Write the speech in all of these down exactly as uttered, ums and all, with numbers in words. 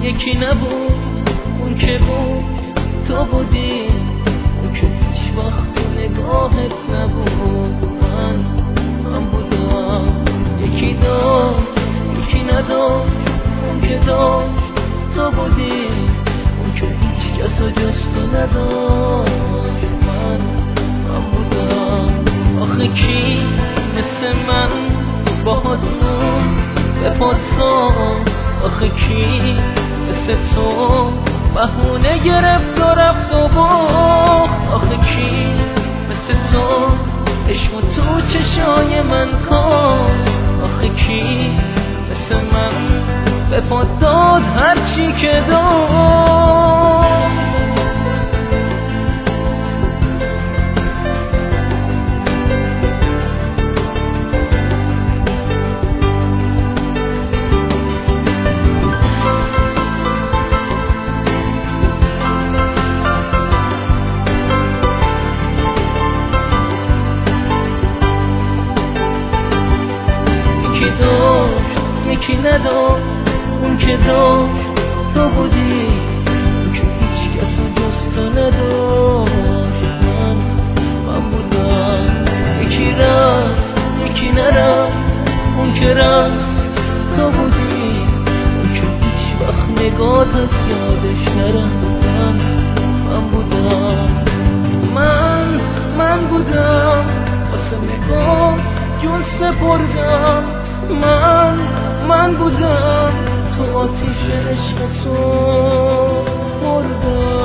یکی نبود اون که بود تو بودی، اون که هیچ وقت تو نگاهت نبود. من من بودم. یکی داشت یکی نداشت، اون که داشت تو بودی، اون که هیچ کس و جز تو نداشت. من من بودم. آخه کی مثل من باهات موند به پادسان؟ آخه کی مثل تو بهونه گرفت و رفت و باخت؟ آخه کی مثل تو عشق و تو چشای من کن؟ آخه کی مثل من به پاد داد هرچی که داد؟ یکی نداشت اون که داشت تو بودی، اون که هیچ کس جز تو نداشت. من من بودم. یکی رفت یکی نرفت، اون که رفت تو بودی، اون که هیچ وقت نگات از یادش نرفت. من من بودم. من من بودم واسه نگات جون سپردم. من من بودم تو آتیش عشق تو مردم.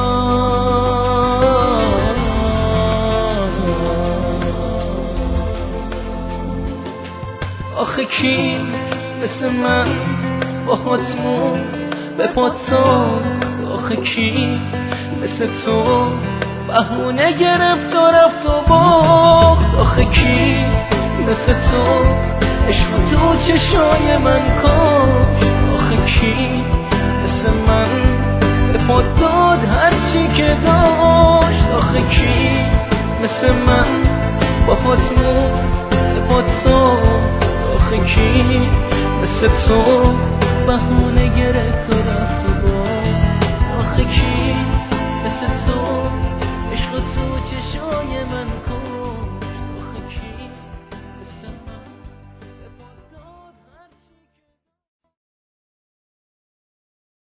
آخه کی مثل من باهات موند به پادسان؟ آخه کی مثل تو بهونه گرفت و رفت و باخت؟ آخه کی مثل تو عشق تو چشای من کاش؟ آخه کی مثل من به پاد داد هرچی که داشت؟ آخه کی مثل من با پات موند به پادسان؟ آخه کی مثل تو بهونه گرفت و رفت